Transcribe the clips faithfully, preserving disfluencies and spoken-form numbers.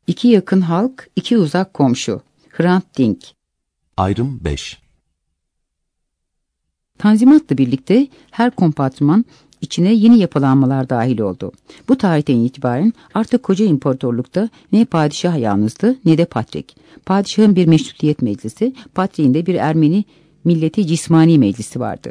İki yakın halk, iki uzak komşu. Hrant Dink. Ayrım beş. Tanzimat'la birlikte her kompartıman içine yeni yapılanmalar dahil oldu. Bu tarihten itibaren artık koca imparatorlukta ne padişah yalnızdı ne de patrik. Padişahın bir meşrutiyet meclisi, patriğin de bir Ermeni milleti cismani meclisi vardı.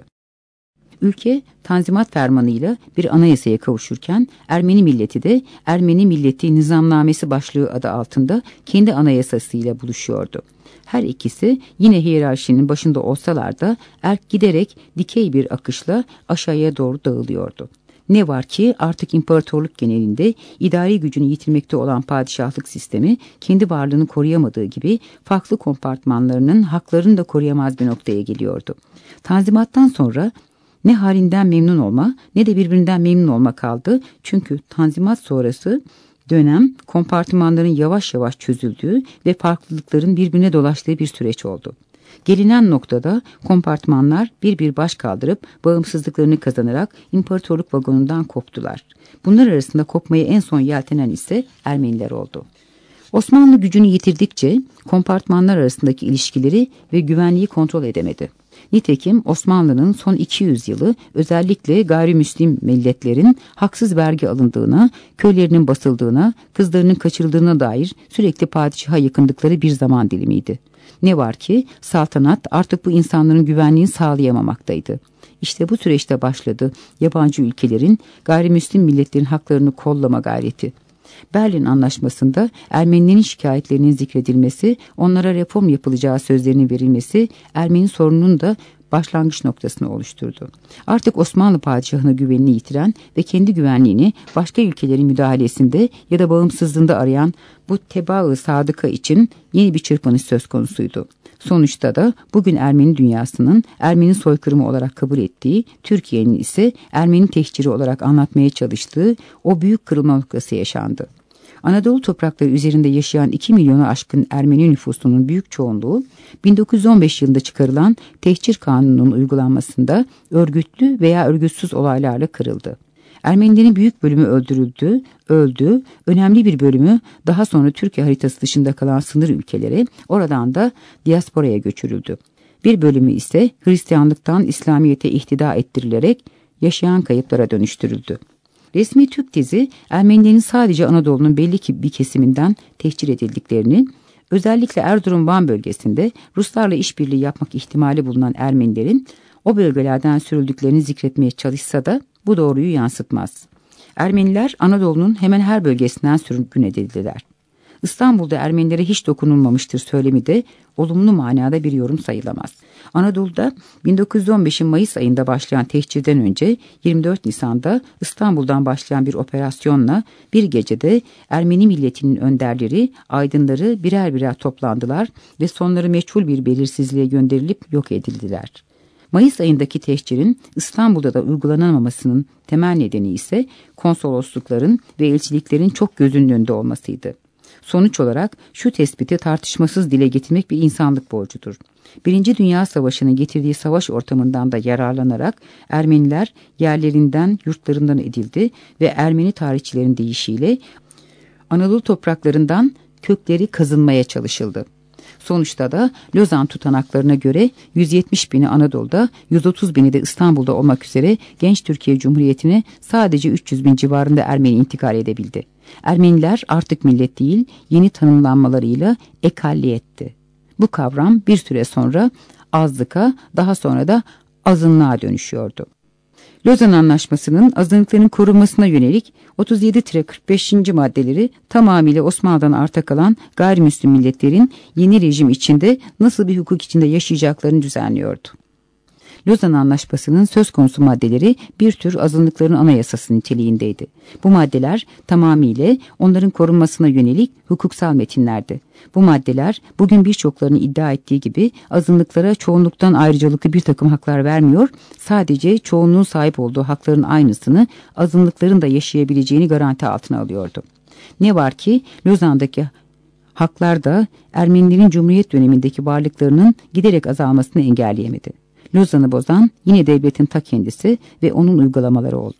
Ülke Tanzimat fermanıyla bir anayasaya kavuşurken Ermeni milleti de Ermeni Milleti Nizamnamesi başlığı adı altında kendi anayasasıyla buluşuyordu. Her ikisi yine hiyerarşinin başında olsalar da erk giderek dikey bir akışla aşağıya doğru dağılıyordu. Ne var ki artık imparatorluk genelinde idari gücünü yitirmekte olan padişahlık sistemi kendi varlığını koruyamadığı gibi farklı kompartmanlarının haklarını da koruyamaz bir noktaya geliyordu. Tanzimattan sonra ne halinden memnun olma ne de birbirinden memnun olma kaldı. Çünkü Tanzimat sonrası dönem kompartımanların yavaş yavaş çözüldüğü ve farklılıkların birbirine dolaştığı bir süreç oldu. Gelinen noktada kompartmanlar bir bir baş kaldırıp bağımsızlıklarını kazanarak imparatorluk vagonundan koptular. Bunlar arasında kopmayı en son yeltenen ise Ermeniler oldu. Osmanlı gücünü yitirdikçe kompartmanlar arasındaki ilişkileri ve güvenliği kontrol edemedi. Nitekim Osmanlı'nın son iki yüz yılı özellikle gayrimüslim milletlerin haksız vergi alındığına, köylerinin basıldığına, kızlarının kaçırıldığına dair sürekli padişaha yakındıkları bir zaman dilimiydi. Ne var ki saltanat artık bu insanların güvenliğini sağlayamamaktaydı. İşte bu süreçte başladı yabancı ülkelerin gayrimüslim milletlerin haklarını kollama gayreti. Berlin Anlaşması'nda Ermenilerin şikayetlerinin zikredilmesi, onlara reform yapılacağı sözlerinin verilmesi Ermeni sorununun da başlangıç noktasını oluşturdu. Artık Osmanlı padişahına güvenini yitiren ve kendi güvenliğini başka ülkelerin müdahalesinde ya da bağımsızlığında arayan bu tebaa-ı sadıka için yeni bir çırpınış söz konusuydu. Sonuçta da bugün Ermeni dünyasının Ermeni soykırımı olarak kabul ettiği, Türkiye'nin ise Ermeni tehciri olarak anlatmaya çalıştığı o büyük kırılma noktası yaşandı. Anadolu toprakları üzerinde yaşayan iki milyonu aşkın Ermeni nüfusunun büyük çoğunluğu bin dokuz yüz on beş yılında çıkarılan tehcir kanununun uygulanmasında örgütlü veya örgütsüz olaylarla kırıldı. Ermenilerin büyük bölümü öldürüldü, öldü, önemli bir bölümü daha sonra Türkiye haritası dışında kalan sınır ülkelere, oradan da diasporaya göçürüldü. Bir bölümü ise Hristiyanlıktan İslamiyet'e ihtida ettirilerek yaşayan kayıplara dönüştürüldü. Resmi Türk tezi Ermenilerin sadece Anadolu'nun belli ki bir kesiminden tehcir edildiklerini, özellikle Erzurum-Van bölgesinde Ruslarla işbirliği yapmak ihtimali bulunan Ermenilerin o bölgelerden sürüldüklerini zikretmeye çalışsa da bu doğruyu yansıtmaz. Ermeniler Anadolu'nun hemen her bölgesinden sürgün edildiler. İstanbul'da Ermenilere hiç dokunulmamıştır söylemi de olumlu manada bir yorum sayılamaz. Anadolu'da bin dokuz yüz on beşin Mayıs ayında başlayan tehcirden önce yirmi dört Nisan'da İstanbul'dan başlayan bir operasyonla bir gecede Ermeni milletinin önderleri, aydınları birer birer toplandılar ve sonları meçhul bir belirsizliğe gönderilip yok edildiler. Mayıs ayındaki tehcirin İstanbul'da da uygulanamamasının temel nedeni ise konsoloslukların ve elçiliklerin çok gözünün önünde olmasıydı. Sonuç olarak şu tespiti tartışmasız dile getirmek bir insanlık borcudur. Birinci Dünya Savaşı'nın getirdiği savaş ortamından da yararlanarak Ermeniler yerlerinden, yurtlarından edildi ve Ermeni tarihçilerin deyişiyle Anadolu topraklarından kökleri kazınmaya çalışıldı. Sonuçta da Lozan tutanaklarına göre yüz yetmiş bini Anadolu'da, yüz otuz bini de İstanbul'da olmak üzere genç Türkiye Cumhuriyeti'ne sadece üç yüz bin civarında Ermeni intikal edebildi. Ermeniler artık millet değil, yeni tanımlanmalarıyla ekalliyetti. Bu kavram bir süre sonra azlıka, daha sonra da azınlığa dönüşüyordu. Lozan Anlaşması'nın azınlıkların korunmasına yönelik otuz yedi kırk beşinci maddeleri tamamıyla Osmanlı'dan arta kalan gayrimüslim milletlerin yeni rejim içinde nasıl bir hukuk içinde yaşayacaklarını düzenliyordu. Lozan Anlaşması'nın söz konusu maddeleri bir tür azınlıkların anayasası niteliğindeydi. Bu maddeler tamamıyla onların korunmasına yönelik hukuksal metinlerdi. Bu maddeler bugün birçoklarının iddia ettiği gibi azınlıklara çoğunluktan ayrıcalıklı bir takım haklar vermiyor, sadece çoğunluğun sahip olduğu hakların aynısını azınlıkların da yaşayabileceğini garanti altına alıyordu. Ne var ki Lozan'daki haklar da Ermenilerin Cumhuriyet dönemindeki varlıklarının giderek azalmasını engelleyemedi. Lozan'ı bozan yine devletin ta kendisi ve onun uygulamaları oldu.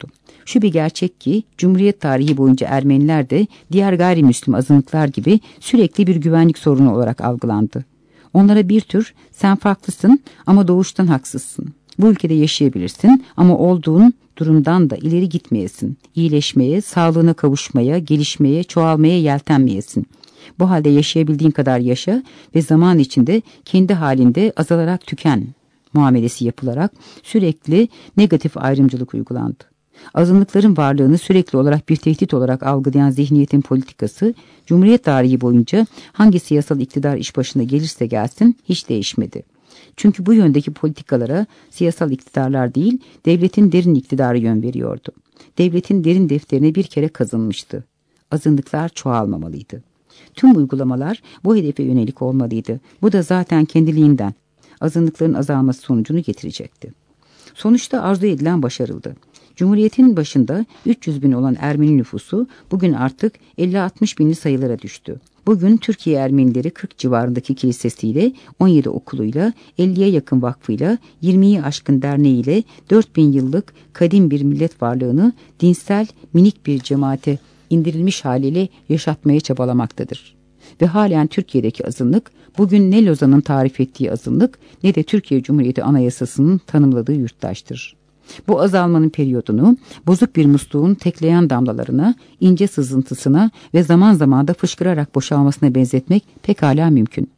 Şu bir gerçek ki Cumhuriyet tarihi boyunca Ermeniler de diğer gayrimüslim azınlıklar gibi sürekli bir güvenlik sorunu olarak algılandı. Onlara bir tür sen farklısın ama doğuştan haksızsın. Bu ülkede yaşayabilirsin ama olduğun durumdan da ileri gitmeyesin. İyileşmeye, sağlığına kavuşmaya, gelişmeye, çoğalmaya yeltenmeyesin. Bu halde yaşayabildiğin kadar yaşa ve zaman içinde kendi halinde azalarak tüken muamelesi yapılarak sürekli negatif ayrımcılık uygulandı. Azınlıkların varlığını sürekli olarak bir tehdit olarak algılayan zihniyetin politikası, Cumhuriyet tarihi boyunca hangi siyasal iktidar iş başına gelirse gelsin hiç değişmedi. Çünkü bu yöndeki politikalara siyasal iktidarlar değil, devletin derin iktidarı yön veriyordu. Devletin derin defterine bir kere kazınmıştı. Azınlıklar çoğalmamalıydı. Tüm uygulamalar bu hedefe yönelik olmalıydı. Bu da zaten kendiliğinden azınlıkların azalması sonucunu getirecekti. Sonuçta arzu edilen başarıldı. Cumhuriyetin başında üç yüz bin olan Ermeni nüfusu bugün artık elli altmış binli sayılara düştü. Bugün Türkiye Ermenileri kırk civarındaki kilisesiyle, on yedi okuluyla, elliye yakın vakfıyla, yirmiyi aşkın derneğiyle dört bin yıllık kadim bir millet varlığını dinsel minik bir cemaate indirilmiş haliyle yaşatmaya çabalamaktadır. Ve halen Türkiye'deki azınlık bugün ne Lozan'ın tarif ettiği azınlık ne de Türkiye Cumhuriyeti Anayasası'nın tanımladığı yurttaştır. Bu azalmanın periyodunu bozuk bir musluğun tekleyen damlalarına, ince sızıntısına ve zaman zaman da fışkırarak boşalmasına benzetmek pekala mümkün.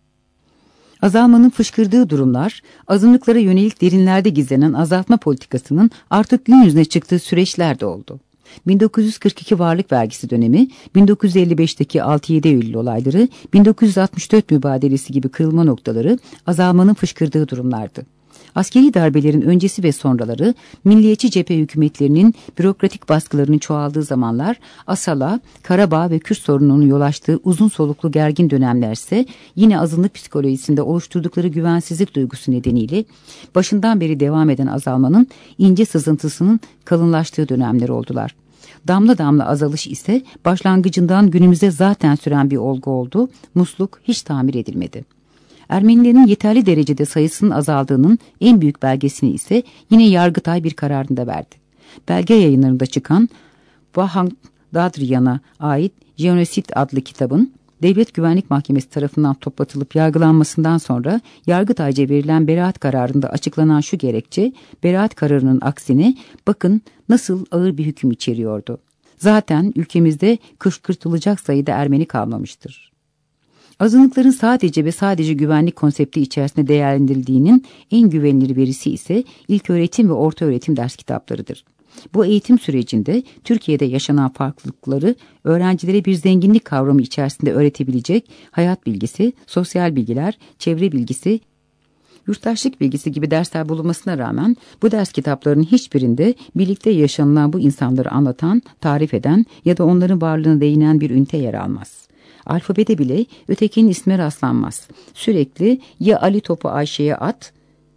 Azalmanın fışkırdığı durumlar, azınlıklara yönelik derinlerde gizlenen azaltma politikasının artık gün yüzüne çıktığı süreçler de oldu. bin dokuz yüz kırk iki varlık vergisi dönemi, bin dokuz yüz elli beşteki altı yedi Eylül olayları, bin dokuz yüz altmış dört mübadelesi gibi kırılma noktaları azalmanın fışkırdığı durumlardı. Askeri darbelerin öncesi ve sonraları, milliyetçi cephe hükümetlerinin bürokratik baskılarının çoğaldığı zamanlar, Asala, Karabağ ve Kürt sorununun yol açtığı uzun soluklu gergin dönemlerse yine azınlık psikolojisinde oluşturdukları güvensizlik duygusu nedeniyle başından beri devam eden azalmanın ince sızıntısının kalınlaştığı dönemler oldular. Damla damla azalış ise başlangıcından günümüze zaten süren bir olgu oldu, musluk hiç tamir edilmedi. Ermenilerin yeterli derecede sayısının azaldığının en büyük belgesini ise yine Yargıtay bir kararında verdi. Belge yayınlarında çıkan Vahan Dadriyan'a ait Jenosit adlı kitabın Devlet Güvenlik Mahkemesi tarafından toplatılıp yargılanmasından sonra Yargıtay'ca verilen beraat kararında açıklanan şu gerekçe, beraat kararının aksine bakın nasıl ağır bir hüküm içeriyordu. Zaten ülkemizde kışkırtılacak sayıda Ermeni kalmamıştır. Azınlıkların sadece ve sadece güvenlik konsepti içerisinde değerlendirildiğinin en güvenilir verisi ise ilköğretim ve ortaöğretim ders kitaplarıdır. Bu eğitim sürecinde Türkiye'de yaşanan farklılıkları öğrencilere bir zenginlik kavramı içerisinde öğretebilecek hayat bilgisi, sosyal bilgiler, çevre bilgisi, yurttaşlık bilgisi gibi dersler bulunmasına rağmen bu ders kitaplarının hiçbirinde birlikte yaşanılan bu insanları anlatan, tarif eden ya da onların varlığına değinen bir ünite yer almaz. Alfabede bile ötekinin ismi rastlanmaz. Sürekli ya Ali topu Ayşe'ye at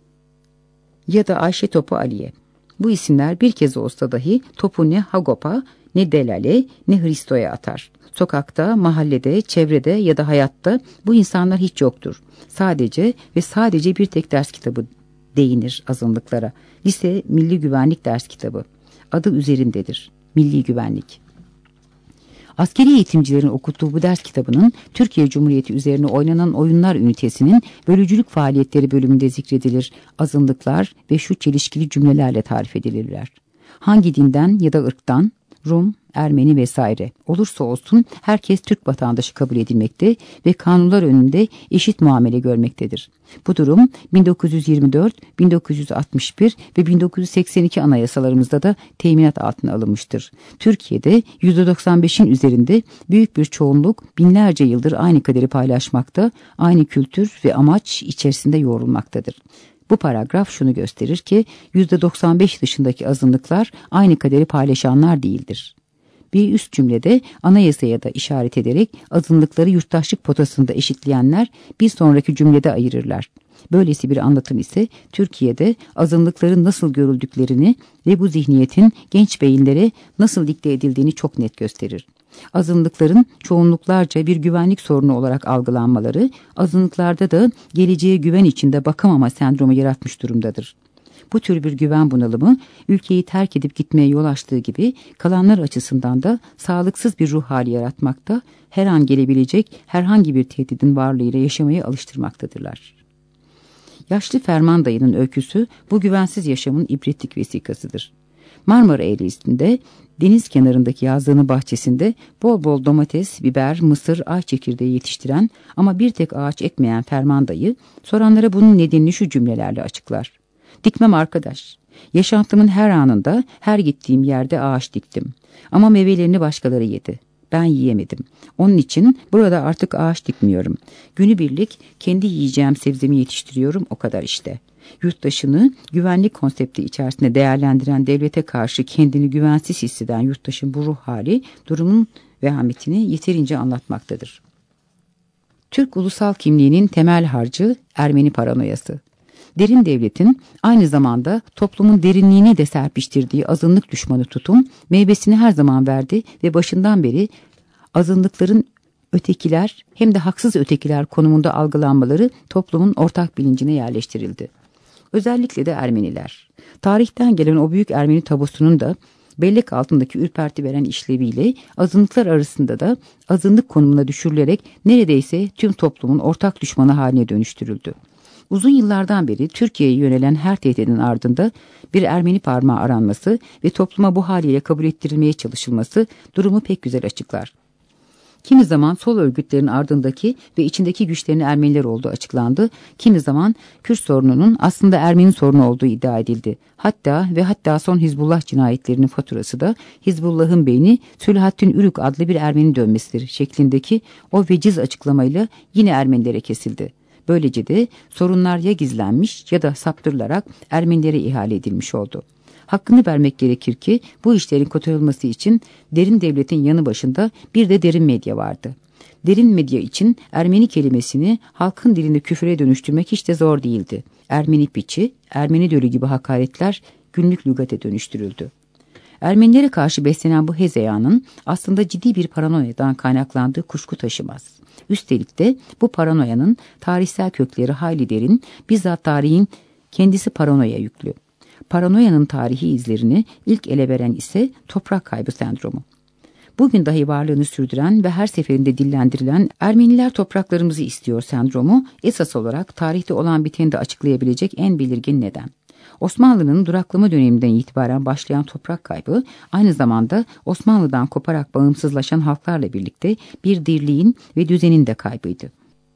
ya da Ayşe topu Ali'ye. Bu isimler bir kez olsa dahi topu ne Hagop'a, ne Delal'e, ne Hristo'ya atar. Sokakta, mahallede, çevrede ya da hayatta bu insanlar hiç yoktur. Sadece ve sadece bir tek ders kitabı değinir azınlıklara. Lise Milli Güvenlik Ders Kitabı. Adı üzerindedir. Milli Güvenlik. Askeri eğitimcilerin okuttuğu bu ders kitabının Türkiye Cumhuriyeti üzerine oynanan oyunlar ünitesinin bölücülük faaliyetleri bölümünde zikredilir. Azınlıklar ve şu çelişkili cümlelerle tarif edilirler. Hangi dinden ya da ırktan, Rum, Ermeni vesaire olursa olsun herkes Türk vatandaşı kabul edilmekte ve kanunlar önünde eşit muamele görmektedir. Bu durum bin dokuz yüz yirmi dört, bin dokuz yüz altmış bir ve bin dokuz yüz seksen iki anayasalarımızda da teminat altına alınmıştır. Türkiye'de yüzde doksan beşin üzerinde büyük bir çoğunluk binlerce yıldır aynı kaderi paylaşmakta, aynı kültür ve amaç içerisinde yoğrulmaktadır. Bu paragraf şunu gösterir ki yüzde doksan beş dışındaki azınlıklar aynı kaderi paylaşanlar değildir. Bir üst cümlede anayasaya da işaret ederek azınlıkları yurttaşlık potasında eşitleyenler bir sonraki cümlede ayırırlar. Böylesi bir anlatım ise Türkiye'de azınlıkların nasıl görüldüklerini ve bu zihniyetin genç beyinlere nasıl dikte edildiğini çok net gösterir. Azınlıkların çoğunluklarca bir güvenlik sorunu olarak algılanmaları, azınlıklarda da geleceğe güven içinde bakamama sendromu yaratmış durumdadır. Bu tür bir güven bunalımı ülkeyi terk edip gitmeye yol açtığı gibi kalanlar açısından da sağlıksız bir ruh hali yaratmakta, her an gelebilecek herhangi bir tehdidin varlığıyla yaşamaya alıştırmaktadırlar. Yaşlı Ferman dayının öyküsü bu güvensiz yaşamın ibretlik vesikasıdır. Marmara Eğrisi'nde deniz kenarındaki yazlığının bahçesinde bol bol domates, biber, mısır, ay çekirdeği yetiştiren ama bir tek ağaç ekmeyen Ferman dayı soranlara bunun nedenini şu cümlelerle açıklar. Dikmem arkadaş. Yaşantımın her anında, her gittiğim yerde ağaç diktim. Ama meyvelerini başkaları yedi. Ben yiyemedim. Onun için burada artık ağaç dikmiyorum. Günübirlik kendi yiyeceğim sebzemi yetiştiriyorum, o kadar işte. Yurttaşını güvenlik konsepti içerisinde değerlendiren devlete karşı kendini güvensiz hisseden yurttaşın bu ruh hali durumun vehametini yeterince anlatmaktadır. Türk ulusal kimliğinin temel harcı Ermeni paranoyası. Derin devletin aynı zamanda toplumun derinliğine de serpiştirdiği azınlık düşmanı tutum meyvesini her zaman verdi ve başından beri azınlıkların ötekiler hem de haksız ötekiler konumunda algılanmaları toplumun ortak bilincine yerleştirildi. Özellikle de Ermeniler. Tarihten gelen o büyük Ermeni tabusunun da bellek altındaki ürperti veren işleviyle azınlıklar arasında da azınlık konumuna düşürülerek neredeyse tüm toplumun ortak düşmanı haline dönüştürüldü. Uzun yıllardan beri Türkiye'ye yönelen her tehdidin ardında bir Ermeni parmağı aranması ve topluma bu haliyle kabul ettirilmeye çalışılması durumu pek güzel açıklar. Kimi zaman sol örgütlerin ardındaki ve içindeki güçlerin Ermeniler olduğu açıklandı. Kimi zaman Kürt sorununun aslında Ermeni sorunu olduğu iddia edildi. Hatta ve hatta son Hizbullah cinayetlerinin faturası da Hizbullah'ın beyni Selahattin Ürük adlı bir Ermeni dönmesidir şeklindeki o veciz açıklamayla yine Ermenilere kesildi. Böylece de sorunlar ya gizlenmiş ya da saptırılarak Ermenilere ihale edilmiş oldu. Hakkını vermek gerekir ki bu işlerin kotarılması için derin devletin yanı başında bir de derin medya vardı. Derin medya için Ermeni kelimesini halkın dilinde küfüre dönüştürmek hiç de zor değildi. Ermeni piçi, Ermeni dölü gibi hakaretler günlük lügate dönüştürüldü. Ermenilere karşı beslenen bu hezeyanın aslında ciddi bir paranoyadan kaynaklandığı kuşku taşımaz. Üstelik de bu paranoyanın tarihsel kökleri hayli derin, bizzat tarihin kendisi paranoya yüklü. Paranoyanın tarihi izlerini ilk ele veren ise toprak kaybı sendromu. Bugün dahi varlığını sürdüren ve her seferinde dillendirilen Ermeniler topraklarımızı istiyor sendromu esas olarak tarihte olan biteni de açıklayabilecek en belirgin neden. Osmanlı'nın duraklama döneminden itibaren başlayan toprak kaybı aynı zamanda Osmanlı'dan koparak bağımsızlaşan halklarla birlikte bir dirliğin ve düzenin de kaybıydı.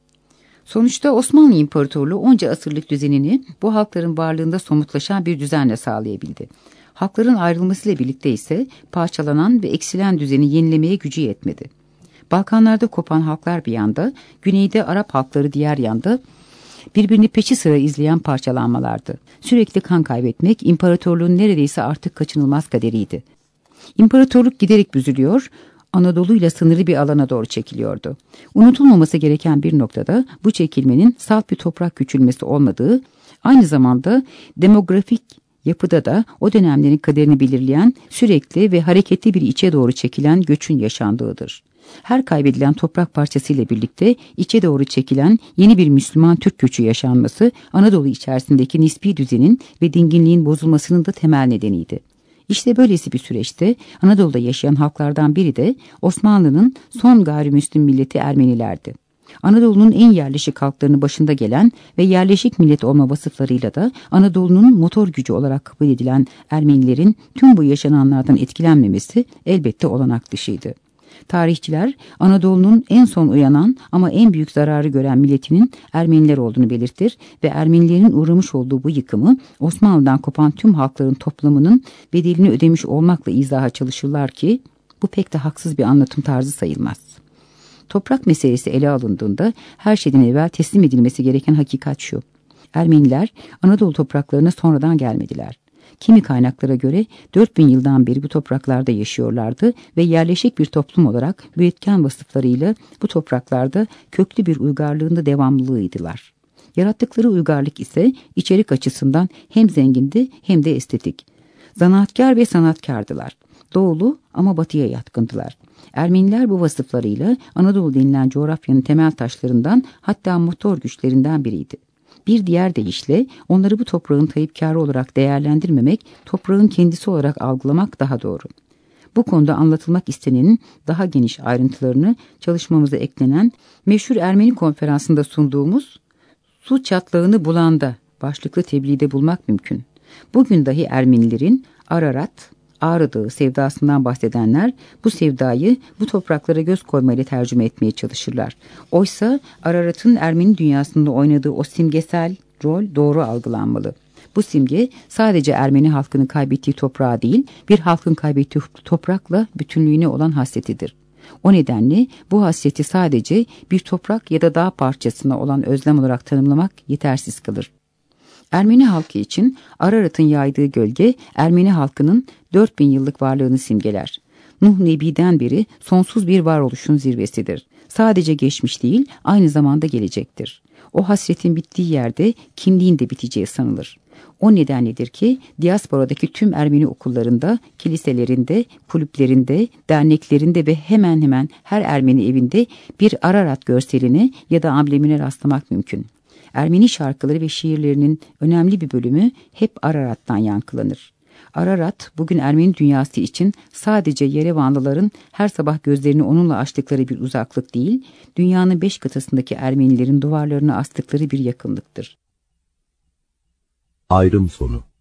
Sonuçta Osmanlı İmparatorluğu onca asırlık düzenini bu halkların varlığında somutlaşan bir düzenle sağlayabildi. Halkların ayrılmasıyla birlikte ise parçalanan ve eksilen düzeni yenilemeye gücü yetmedi. Balkanlarda kopan halklar bir yanda, güneyde Arap halkları diğer yanda birbirini peşi sıra izleyen parçalanmalardı. Sürekli kan kaybetmek imparatorluğun neredeyse artık kaçınılmaz kaderiydi. İmparatorluk giderek büzülüyor, Anadolu'yla sınırlı bir alana doğru çekiliyordu. Unutulmaması gereken bir noktada bu çekilmenin salt bir toprak küçülmesi olmadığı, aynı zamanda demografik yapıda da o dönemlerin kaderini belirleyen sürekli ve hareketli bir içe doğru çekilen göçün yaşandığıdır. Her kaybedilen toprak parçasıyla birlikte içe doğru çekilen yeni bir Müslüman Türk göçü yaşanması Anadolu içerisindeki nispi düzenin ve dinginliğin bozulmasının da temel nedeniydi. İşte böylesi bir süreçte Anadolu'da yaşayan halklardan biri de Osmanlı'nın son gayrimüslim milleti Ermenilerdi. Anadolu'nun en yerleşik halklarının başında gelen ve yerleşik millet olma vasıflarıyla da Anadolu'nun motor gücü olarak kabul edilen Ermenilerin tüm bu yaşananlardan etkilenmemesi elbette olanak dışıydı. Tarihçiler Anadolu'nun en son uyanan ama en büyük zararı gören milletinin Ermeniler olduğunu belirtir ve Ermenilerin uğramış olduğu bu yıkımı Osmanlı'dan kopan tüm halkların toplamının bedelini ödemiş olmakla izaha çalışırlar ki bu pek de haksız bir anlatım tarzı sayılmaz. Toprak meselesi ele alındığında her şeyden evvel teslim edilmesi gereken hakikat şu: Ermeniler Anadolu topraklarına sonradan gelmediler. Kimi kaynaklara göre dört bin yıldan beri bu topraklarda yaşıyorlardı ve yerleşik bir toplum olarak üretken vasıflarıyla bu topraklarda köklü bir uygarlığında devamlılığıydılar. Yarattıkları uygarlık ise içerik açısından hem zengindi hem de estetik. Zanaatkar ve sanatkardılar. Doğulu ama batıya yatkındılar. Ermeniler bu vasıflarıyla Anadolu denilen coğrafyanın temel taşlarından, hatta motor güçlerinden biriydi. Bir diğer deyişle onları bu toprağın tayyipkârı olarak değerlendirmemek, toprağın kendisi olarak algılamak daha doğru. Bu konuda anlatılmak istenenin daha geniş ayrıntılarını çalışmamıza eklenen meşhur Ermeni konferansında sunduğumuz "Su çatlağını bulanda" başlıklı tebliğde bulmak mümkün. Bugün dahi Ermenilerin Ararat, Ağrı Dağı sevdasından bahsedenler bu sevdayı bu topraklara göz koymayla tercüme etmeye çalışırlar. Oysa Ararat'ın Ermeni dünyasında oynadığı o simgesel rol doğru algılanmalı. Bu simge sadece Ermeni halkının kaybettiği toprağı değil, bir halkın kaybettiği toprakla bütünlüğüne olan hasretidir. O nedenle bu hasreti sadece bir toprak ya da dağ parçasına olan özlem olarak tanımlamak yetersiz kalır. Ermeni halkı için Ararat'ın yaydığı gölge Ermeni halkının dört bin yıllık varlığını simgeler. Nuh Nebi'den beri sonsuz bir varoluşun zirvesidir. Sadece geçmiş değil, aynı zamanda gelecektir. O hasretin bittiği yerde kimliğin de biteceği sanılır. O nedenledir ki diasporadaki tüm Ermeni okullarında, kiliselerinde, kulüplerinde, derneklerinde ve hemen hemen her Ermeni evinde bir Ararat görseline ya da amblemine rastlamak mümkün. Ermeni şarkıları ve şiirlerinin önemli bir bölümü hep Ararat'tan yankılanır. Ararat bugün Ermeni dünyası için sadece Yerevanlıların her sabah gözlerini onunla açtıkları bir uzaklık değil, dünyanın beş kıtasındaki Ermenilerin duvarlarına astıkları bir yakınlıktır. Ayrım sonu.